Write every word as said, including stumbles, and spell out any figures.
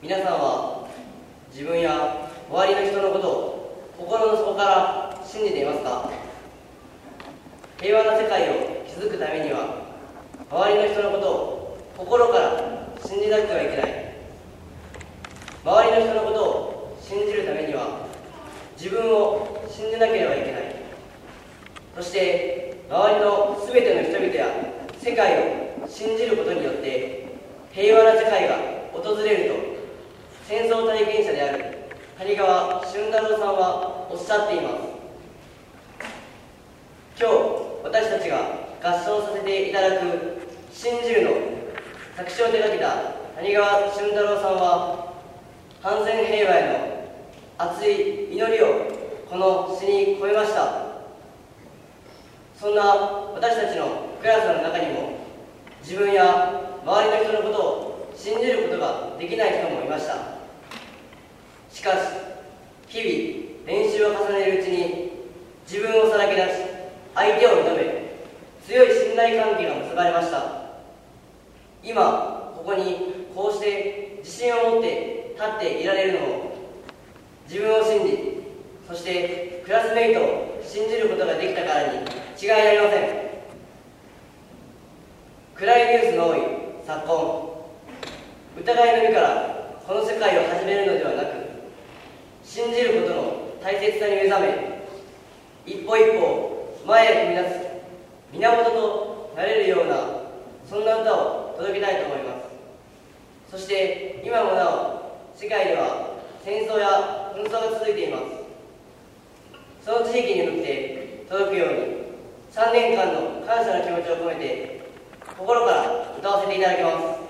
皆さんは自分や周りの人のことを心の底から信じていますか？平和な世界を築くためには、周りの人のことを心から信じなくてはいけない。周りの人のことを信じるためには、自分を信じなければいけない。そして周りのすべての人々や世界を信じることによって平和な世界が訪れると、戦争体験者である谷川俊太郎さんはおっしゃっています。今日私たちが合唱させていただく「信じる」の作詞を手掛けた谷川俊太郎さんは、反戦平和への熱い祈りをこの詩に込めました。そんな私たちのクラスの中にも、自分や周りの人のことを信じることができない人もいました。しかし日々練習を重ねるうちに、自分をさらけ出し相手を認め、強い信頼関係が結ばれました。今ここにこうして自信を持って立っていられるのも、自分を信じ、そしてクラスメイトを信じることができたからに違いありません。暗いニュースの多い昨今、疑いの目からこの世界を始めるのではなく、信じることの大切さに目覚め、一歩一歩前へ踏み出す源となれるような、そんな歌を届けたいと思います。そして今もなお世界では戦争や紛争が続いています。その地域に向けて届くように、さんねんかんの感謝の気持ちを込めて心から歌わせていただきます。